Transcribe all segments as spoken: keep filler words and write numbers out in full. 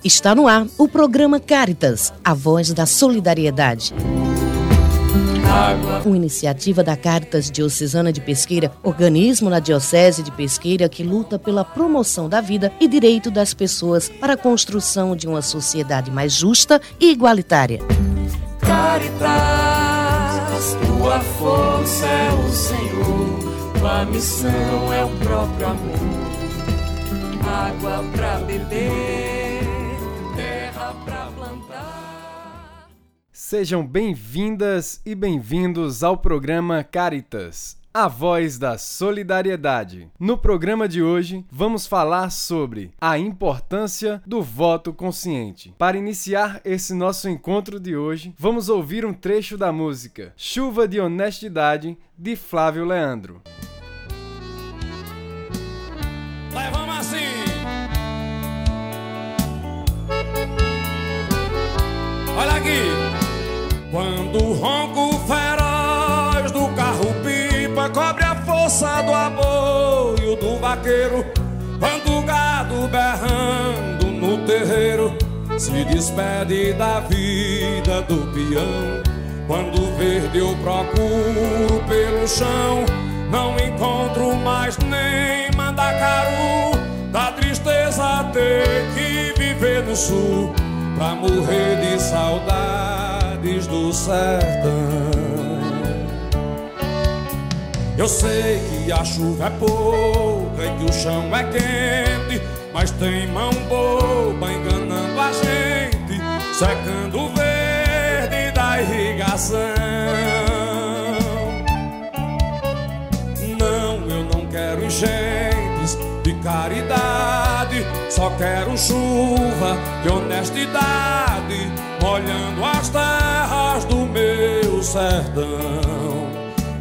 Está no ar o programa Caritas, a voz da solidariedade. Água. Uma iniciativa da Caritas Diocesana de Pesqueira, organismo na Diocese de Pesqueira que luta pela promoção da vida e direito das pessoas para a construção de uma sociedade mais justa e igualitária. Caritas, tua força é o Senhor, tua missão é o próprio amor. Água pra beber, terra pra plantar. Sejam bem-vindas e bem-vindos ao programa Caritas, a voz da solidariedade. No programa de hoje, vamos falar sobre a importância do voto consciente. Para iniciar esse nosso encontro de hoje, vamos ouvir um trecho da música Chuva de Honestidade, de Flávio Leandro. Vai, vamos assim! Olha aqui! Quando o ronco feroz do carro-pipa cobre a força do aboio do vaqueiro, quando o gado berrando no terreiro se despede da vida do peão, quando o verde eu procuro pelo chão, não encontro mais nem mandacaru, da tristeza ter que viver no sul, pra morrer de saudades do sertão. Eu sei que a chuva é pouca e que o chão é quente, mas tem mão boba enganando a gente, secando o verde da irrigação. Não, eu não quero enchentes de caridade, só quero chuva de honestidade, molhando as terras do meu sertão.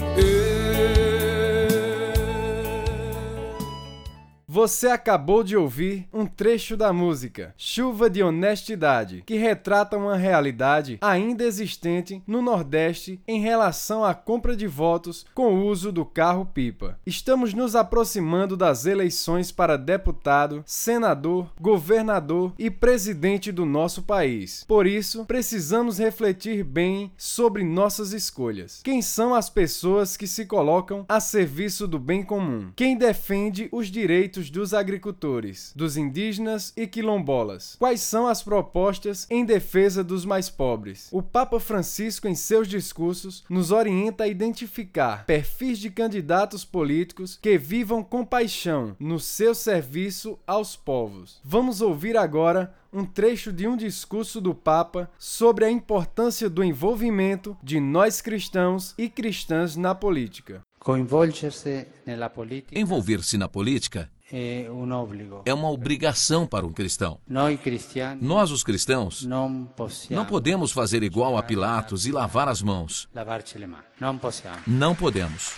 Você acabou de ouvir um trecho da música Chuva de Honestidade, que retrata uma realidade ainda existente no Nordeste em relação à compra de votos com o uso do carro-pipa. Estamos nos aproximando das eleições para deputado, senador, governador e presidente do nosso país. Por isso, precisamos refletir bem sobre nossas escolhas. Quem são as pessoas que se colocam a serviço do bem comum? Quem defende os direitos dos agricultores, dos indígenas e quilombolas? Quais são as propostas em defesa dos mais pobres? O Papa Francisco, em seus discursos, nos orienta a identificar perfis de candidatos políticos que vivam com paixão no seu serviço aos povos. Vamos ouvir agora um trecho de um discurso do Papa sobre a importância do envolvimento de nós cristãos e cristãs na política. Envolver-se na política é uma obrigação para um cristão. Nós, os cristãos, não podemos fazer igual a Pilatos e lavar as mãos. Não podemos.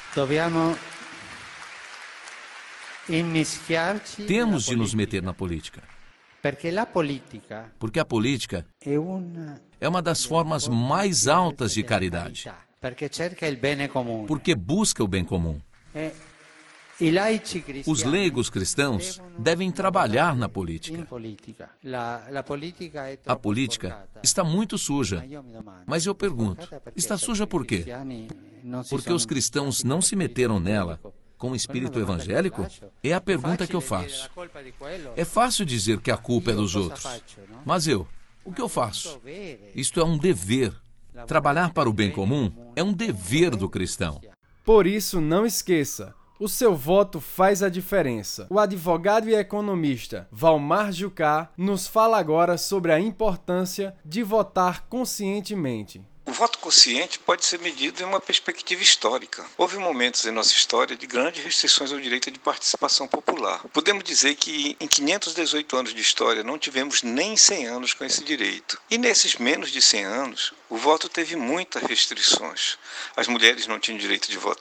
Temos de nos meter na política. Porque a política é uma das formas mais altas de caridade. Porque busca o bem comum. Os leigos cristãos devem trabalhar na política. A política está muito suja. Mas eu pergunto, está suja por quê? Porque os cristãos não se meteram nela com o espírito evangélico? É a pergunta que eu faço. É fácil dizer que a culpa é dos outros. Mas eu, o que eu faço? Isto é um dever. Trabalhar para o bem comum é um dever do cristão. Por isso, não esqueça, o seu voto faz a diferença. O advogado e economista Valmar Jucá nos fala agora sobre a importância de votar conscientemente. O voto consciente pode ser medido em uma perspectiva histórica. Houve momentos em nossa história de grandes restrições ao direito de participação popular. Podemos dizer que em quinhentos e dezoito anos de história não tivemos nem cem anos com esse direito. E nesses menos de cem anos, o voto teve muitas restrições. As mulheres não tinham direito de votar,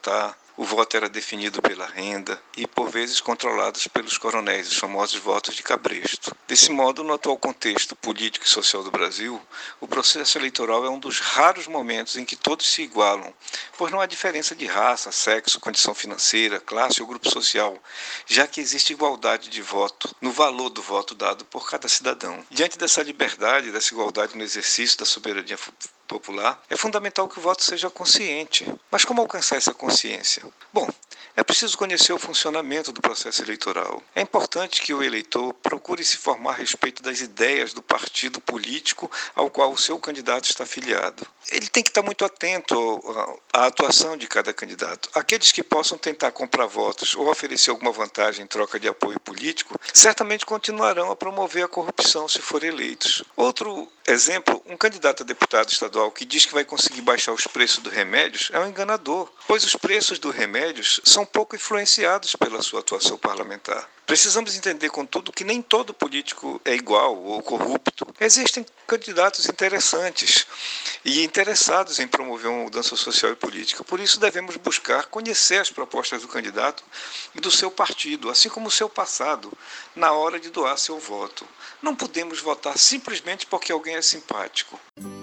O voto era definido pela renda e, por vezes, controlados pelos coronéis, os famosos votos de cabresto. Desse modo, no atual contexto político e social do Brasil, o processo eleitoral é um dos raros momentos em que todos se igualam, pois não há diferença de raça, sexo, condição financeira, classe ou grupo social, já que existe igualdade de voto no valor do voto dado por cada cidadão. Diante dessa liberdade, dessa igualdade no exercício da soberania popular, é fundamental que o voto seja consciente. Mas como alcançar essa consciência? Bom, é preciso conhecer o funcionamento do processo eleitoral. É importante que o eleitor procure se formar a respeito das ideias do partido político ao qual o seu candidato está afiliado. Ele tem que estar muito atento à atuação de cada candidato. Aqueles que possam tentar comprar votos ou oferecer alguma vantagem em troca de apoio político, certamente continuarão a promover a corrupção se forem eleitos. Outro exemplo, um candidato a deputado estadual que diz que vai conseguir baixar os preços dos remédios é um enganador, pois os preços dos remédios são pouco influenciados pela sua atuação parlamentar. Precisamos entender, contudo, que nem todo político é igual ou corrupto. Existem candidatos interessantes e interessados em promover uma mudança social e política. Por isso, devemos buscar conhecer as propostas do candidato e do seu partido, assim como o seu passado, na hora de doar seu voto. Não podemos votar simplesmente porque alguém é simpático.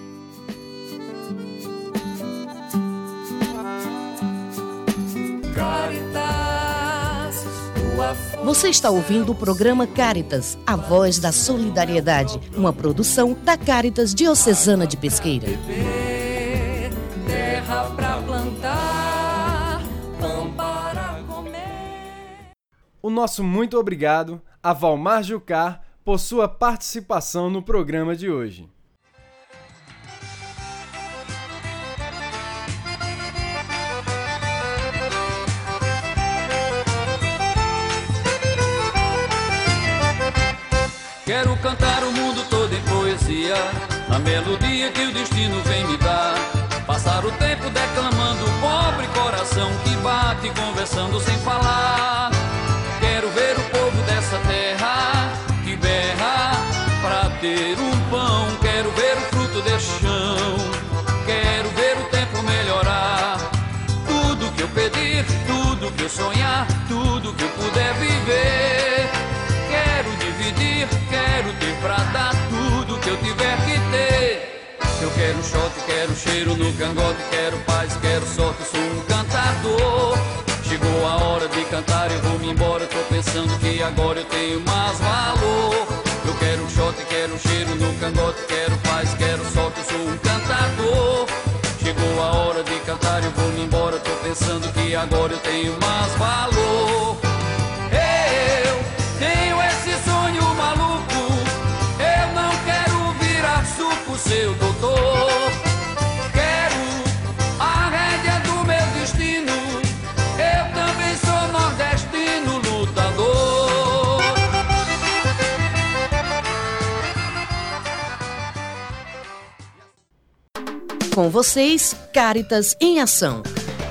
Você está ouvindo o programa Cáritas, a voz da solidariedade, uma produção da Cáritas Diocesana de Pesqueira. Terra pra plantar, pão para comer. O nosso muito obrigado a Valmar Jucá por sua participação no programa de hoje. Quero cantar o mundo todo em poesia, na melodia que o destino vem me dar. Passar o tempo declamando o pobre coração que bate conversando sem falar. Quero ver o povo dessa terra que berra pra ter um pão. Quero ver o fruto desse chão, quero ver o tempo melhorar. Tudo que eu pedir, tudo que eu sonhar, tudo que eu puder viver. Quero dividir, quero ter pra dar tudo que eu tiver que ter. Eu quero shot, quero cheiro no cangote, quero paz, quero sorte, eu sou um cantador. Chegou a hora de cantar, eu vou me embora, tô pensando que agora eu tenho mais valor. Eu quero shot, quero cheiro no cangote, quero paz, quero sorte, eu sou um cantador. Chegou a hora de cantar, eu vou me embora, tô pensando que agora eu tenho mais valor. Tenho esse sonho maluco, eu não quero virar suco, seu doutor. Quero a rédea do meu destino, eu também sou nordestino lutador. Com vocês, Cáritas em Ação.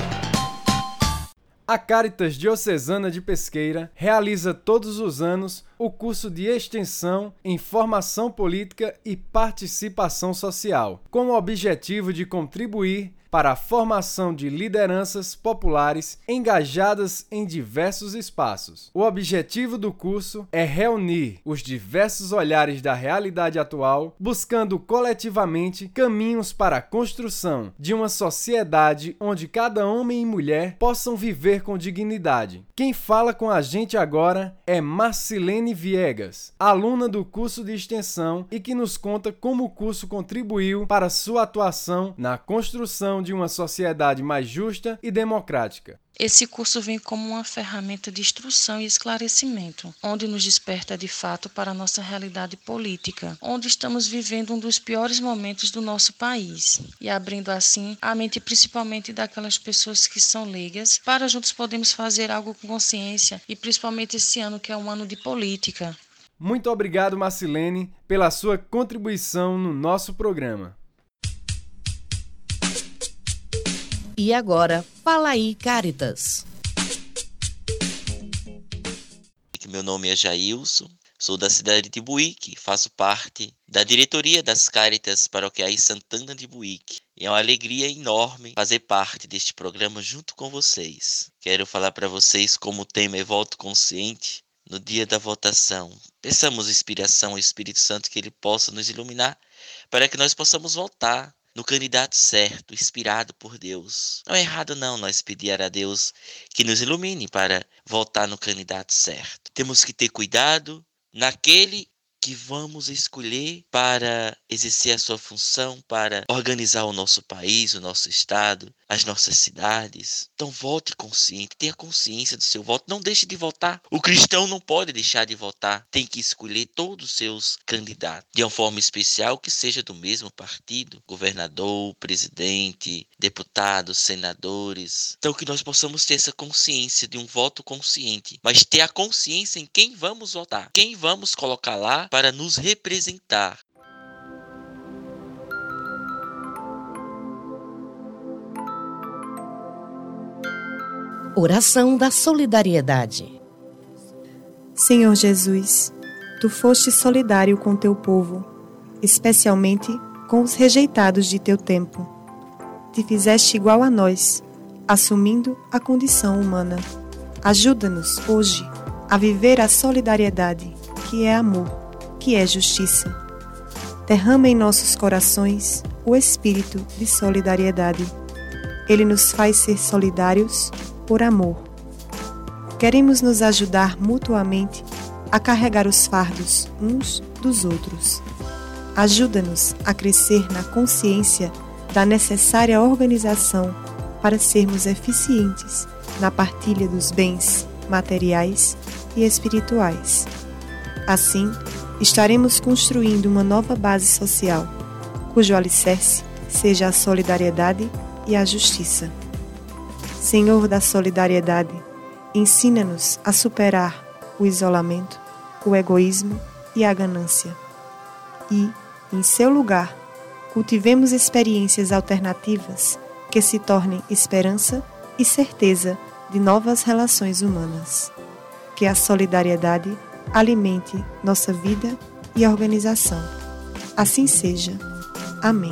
A Cáritas Diocesana de Pesqueira realiza todos os anos o curso de extensão em formação política e participação social, com o objetivo de contribuir para a formação de lideranças populares engajadas em diversos espaços. O objetivo do curso é reunir os diversos olhares da realidade atual, buscando coletivamente caminhos para a construção de uma sociedade onde cada homem e mulher possam viver com dignidade. Quem fala com a gente agora é Marcilene Viegas, aluna do curso de extensão e que nos conta como o curso contribuiu para sua atuação na construção de uma sociedade mais justa e democrática. Esse curso vem como uma ferramenta de instrução e esclarecimento, onde nos desperta de fato para a nossa realidade política, onde estamos vivendo um dos piores momentos do nosso país, e abrindo assim a mente principalmente daquelas pessoas que são leigas, para juntos podermos fazer algo com consciência, e principalmente esse ano que é um ano de política. Muito obrigado, Marcilene, pela sua contribuição no nosso programa. E agora, fala aí, Cáritas. Meu nome é Jailson, Sou da cidade de Buíque, faço parte da diretoria das Cáritas Paroquiais Santana de Buíque. E é uma alegria enorme fazer parte deste programa junto com vocês. Quero falar para vocês como o tema é voto consciente. No dia da votação, peçamos inspiração ao Espírito Santo que ele possa nos iluminar para que nós possamos votar no candidato certo, inspirado por Deus. Não é errado não nós pedir a Deus que nos ilumine para votar no candidato certo. Temos que ter cuidado naquele que vamos escolher para exercer a sua função, para organizar o nosso país, o nosso estado, as nossas cidades. Então vote consciente, tenha consciência do seu voto, não deixe de votar. O cristão não pode deixar de votar, tem que escolher todos os seus candidatos, de uma forma especial que seja do mesmo partido, governador, presidente, deputados, senadores. Então que nós possamos ter essa consciência de um voto consciente, mas ter a consciência em quem vamos votar, quem vamos colocar lá para nos representar. Oração da solidariedade. Senhor Jesus, Tu foste solidário com Teu povo, especialmente com os rejeitados de Teu tempo. Te fizeste igual a nós, assumindo a condição humana. Ajuda-nos hoje a viver a solidariedade, que é amor, que é justiça. Derrama em nossos corações o espírito de solidariedade. Ele nos faz ser solidários por amor. Queremos nos ajudar mutuamente a carregar os fardos uns dos outros. Ajuda-nos a crescer na consciência da necessária organização para sermos eficientes na partilha dos bens materiais e espirituais. Assim, estaremos construindo uma nova base social, cujo alicerce seja a solidariedade e a justiça. Senhor da solidariedade, ensina-nos a superar o isolamento, o egoísmo e a ganância. E, em seu lugar, cultivemos experiências alternativas que se tornem esperança e certeza de novas relações humanas. Que a solidariedade alimente nossa vida e organização. Assim seja. Amém.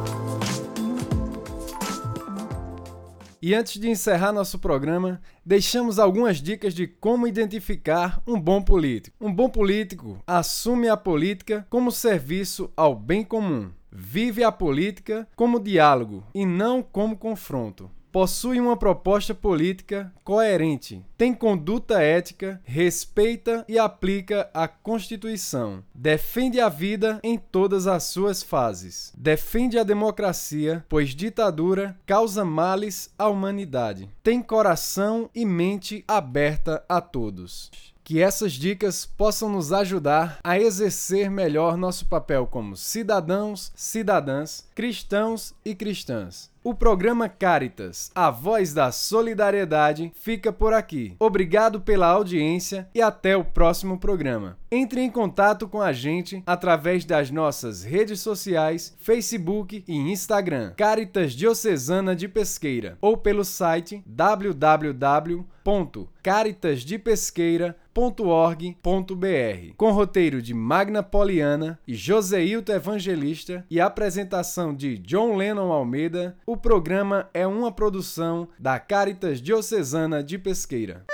E antes de encerrar nosso programa, deixamos algumas dicas de como identificar um bom político. Um bom político assume a política como serviço ao bem comum. Vive a política como diálogo e não como confronto. Possui uma proposta política coerente, tem conduta ética, respeita e aplica a Constituição, defende a vida em todas as suas fases, defende a democracia, pois ditadura causa males à humanidade, tem coração e mente aberta a todos. Que essas dicas possam nos ajudar a exercer melhor nosso papel como cidadãos, cidadãs, cristãos e cristãs. O programa Cáritas, a voz da solidariedade, fica por aqui. Obrigado pela audiência e até o próximo programa. Entre em contato com a gente através das nossas redes sociais, Facebook e Instagram, Cáritas Diocesana de Pesqueira, ou pelo site w w w ponto caritas de pesqueira ponto org ponto b r, com roteiro de Magna Poliana e Joseilton Evangelista e apresentação de John Lennon Almeida. O programa é uma produção da Cáritas Diocesana de Pesqueira.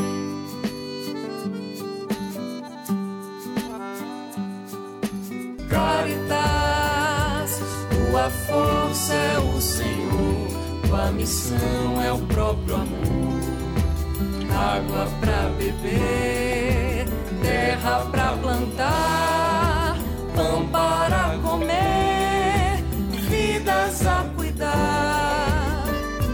Cáritas, tua força é o Senhor, tua missão é o próprio amor. Água pra beber, terra pra plantar, pão para comer, vidas a cuidar.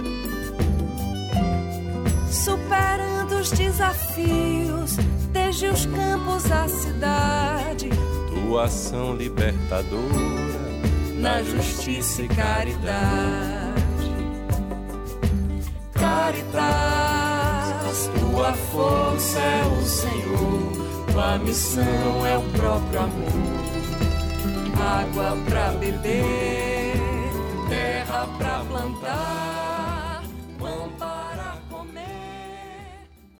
Superando os desafios, desde os campos à cidade, tua ação libertadora, na justiça e caridade. Caritas, tua força é o Senhor, tua missão é o próprio amor. Água pra beber, terra pra plantar.